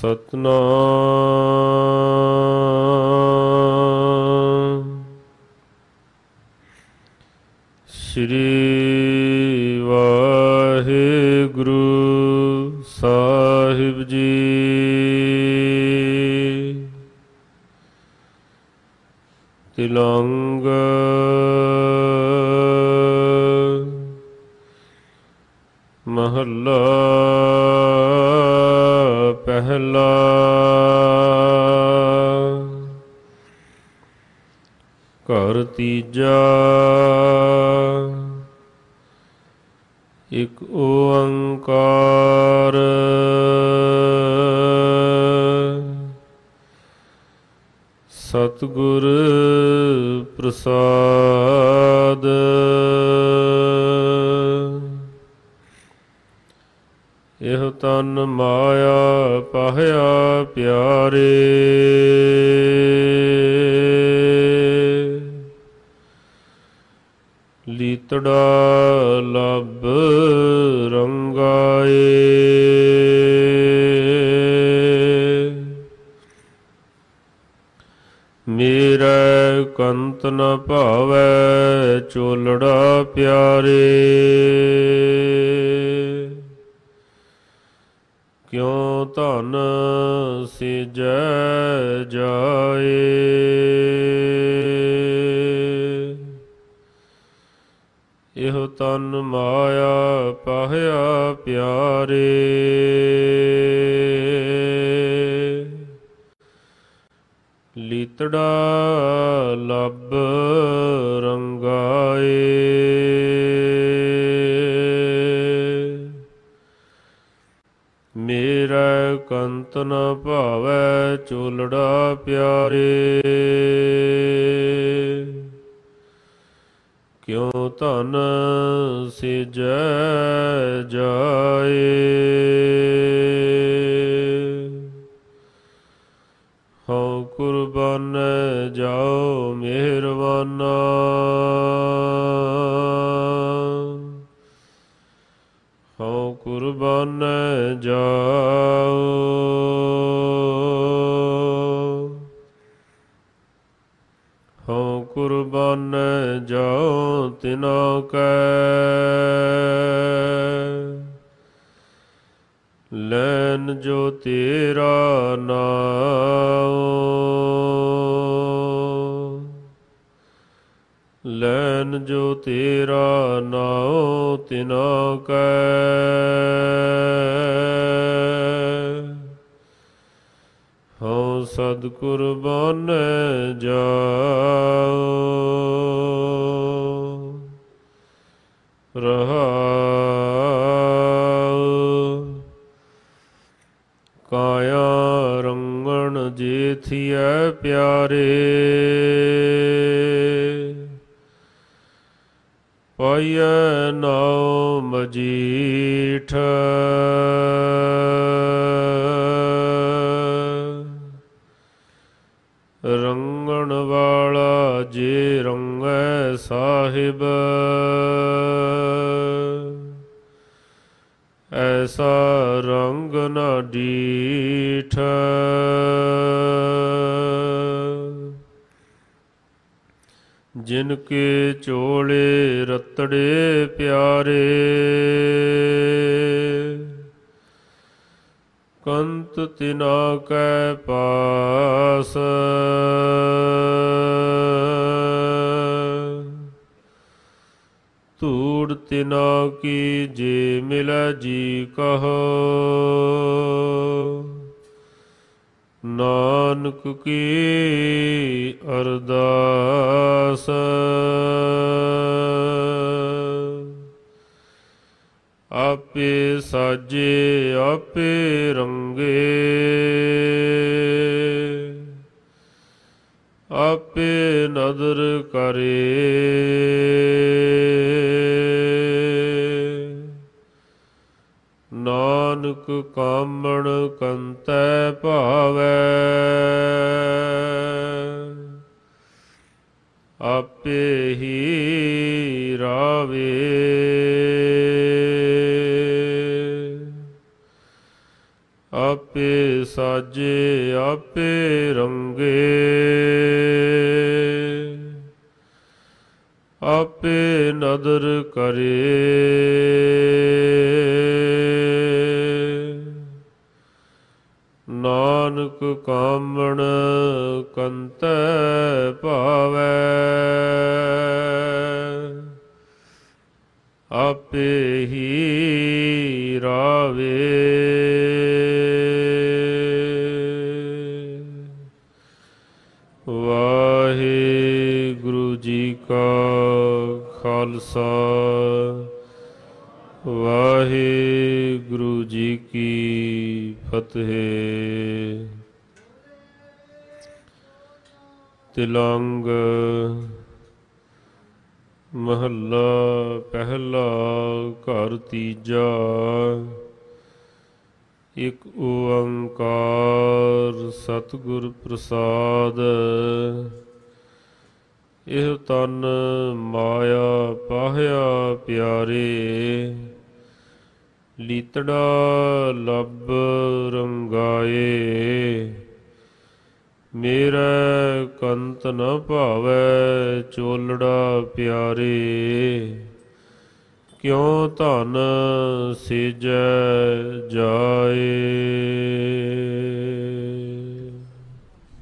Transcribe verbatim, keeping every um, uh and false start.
ਸਤਨਾਮ ਸ੍ਰੀ ਵਾਹਿਗੁਰੂ ਸਾਹਿਬ ਜੀ। ਤਿਲੰਗ ਮਹੱਲਾ ਪਹਿਲਾ। ਘਰ ਤੀਜਾ। ਇਕ ਓੰਕਾਰ ਸਤਿਗੁਰ ਪ੍ਰਸਾਦ। ਇਹ ਤਨ ਮਾਇਆ ਪਾਹਿਆ ਪਿਆਰੇ, ਲੀਤੜਾ ਲੱਭ ਰੰਗਾਏ। ਮੇਰੇ ਕੰਤ ਨ ਭਾਵੈ ਚੋਲੜਾ ਪਿਆਰੇ, ਕਿਉ ਧਨ ਸਿਜੈ ਜਾਏ। ਇਹੋ ਤਨ ਮਾਇਆ ਪਾਹਿਆ ਪਿਆਰੇ, ਲੀਤੜਾ ਲੱਭ ਰੰਗਾਏ। ਮੇਰਾ ਕੰਤ ਨ ਭਾਵੈ ਚੋਲੜਾ ਪਿਆਰੇ, ਕਿਉ ਧਨ ਸਿਜੈ ਜਾਏ। ਹਉ ਕੁਰਬਾਨ ਜਾਓ ਮਿਹਰਬਾਨਾ, ਹਉ ਕੁਰਬਾਨ ਜਾਓ। ਹਉ ਕੁਰਬਾਨ ਜਾਓ ਤਿਨਾ ਕੈ, ਲੈਨ ਜੋ ਤੇਰਾ ਨਾਉ। ਲੈਨ ਜੋ ਤੇਰਾ ਨਾਉ ਤਿਨਾ ਕੈ, ਹਉ ਸਦ ਕੁਰਬਾਨ ਜਾਓ। ਰਹਾਉ ਕਾਇਆ ਰੰਗਣ ਜੇਥੀਐ ਪਿਆਰੇ, ਪਾਈਐ ਨਾਉ ਮਜੀਠ। ਰੰਗਣ ਵਾਲਾ ਜੇ ਰੰਗੈ ਸਾਹਿਬ, ਐਸਾ ਰੰਗ ਨਾ ਡੀਠ। ਜਿਨ ਕੇ ਚੋਲੇ ਰਤੜੇ ਪਿਆਰੇ, ਕੰਤ ਤਿਨਾ ਕੈ ਪਾਸ। ਧੂੜ ਤਿਨਾ ਕੀ ਜੇ ਮਿਲੈ ਜੀ ਕਹੋ, ਨਾਨਕ ਕੀ ਅਰਦਾਸ। ਆਪੇ ਸਾਜੇ ਆਪੇ ਰੰਗੇ, ਆਪੇ ਨਦਰ ਕਰੇ। ਨਾਨਕ ਕਾਮਣ ਕੰਤੈ ਭਾਵੈ, ਆਪੇ ਹੀ ਰਾਵੇ। ਆਪ ਆਪੇ ਸਾਜੇ ਆਪੇ ਰੰਗੇ, ਆਪੇ ਨਦਰ ਕਰੇ। ਨਾਨਕ ਕਾਮਣ ਕੰਤੈ ਭਾਵੈ, ਆਪੇ ਹੀ ਰਾਵੇ। ਵਾਹਿਗੁਰੂ ਜੀ ਕਾ ਖਾਲਸਾ, ਵਾਹਿਗੁਰੂ ਜੀ ਕੀ ਫਤਿਹ। ਤਿਲੰਗ ਮਹੱਲਾ ਪਹਿਲਾ, ਘਰ ਤੀਜਾ। ਇਕ ਓੰਕਾਰ ਸਤਿਗੁਰ ਪ੍ਰਸਾਦ, ਇਹ ਤਨ ਮਾਇਆ ਪਾਹਿਆ ਪਿਆਰੇ। ਲੀਤੜਾ ਲੱਭ ਰੰਗਾਏ, ਮੇਰਾ ਕੰਤ ਨ ਭਾਵੈ ਚੋਲੜਾ ਪਿਆਰੇ। ਕਿਉ ਧਨ ਸਿਜੈ ਜਾਏ।